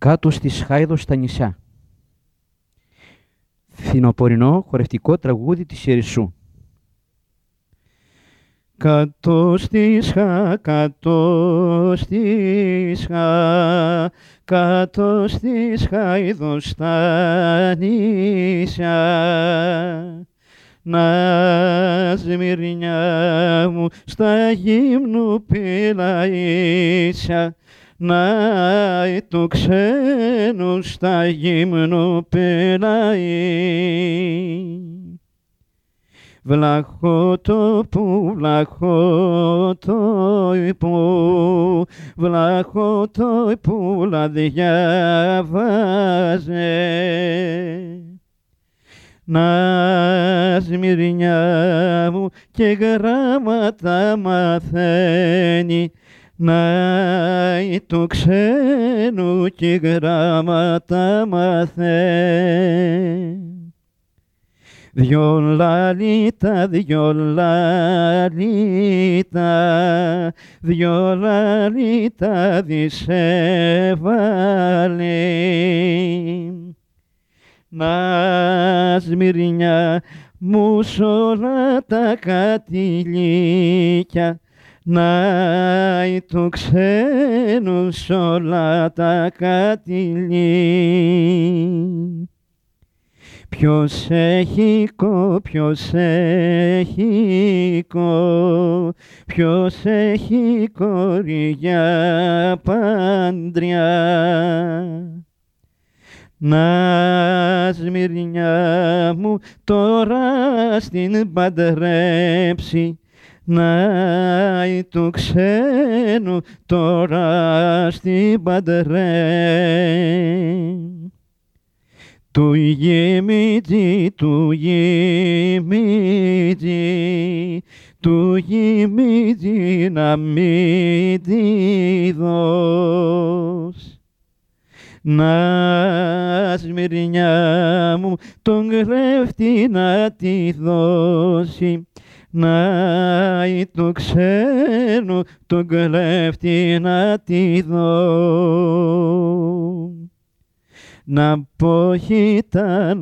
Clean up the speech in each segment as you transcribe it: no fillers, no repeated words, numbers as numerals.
κάτω στις Χάιδος στα νησιά. Φθινοπορεινό χορευτικό τραγούδι της Ιερισσού. Κάτω στις Χάιδος στα νησιά, να Σμυρνιά μου στα γύμνου πελαΐσια, να του ξένου στα γύμνου πελαΐ. Βλαχότο που, βλαχότο που διάβαζε, να Σμυρνιά μου και γράμματα μαθαίνει, να του ξένου και γράμματα μαθαίνει. Δυο λαλίτα, δις έβαλε, να Σμυρνιά μου σ' όλα τα κατηλίκια, να του ξένου σ' όλα τα κατηλίκια. Ποιος έχει κοριά πάντρια, να Σμυρνιά μου τώρα στην παντρέψει, να του ξένου τώρα στην παντρέψει. Του γεμίζει να μην τη δώσει, να Σμυρνιά μου τον κλέφτη να τη δώσει, να του ξένου τον κλέφτη να τη δώσει. Να ποχήτα,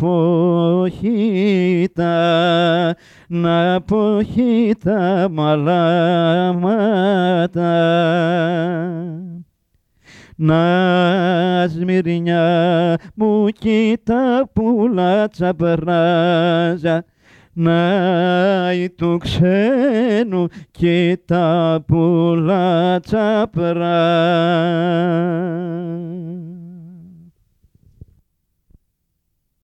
μαλάματα, να Σμυρνιά μου κοίτα πουλά τσαπράζα, να του ξένου κοίτα πουλά τσαπράζα.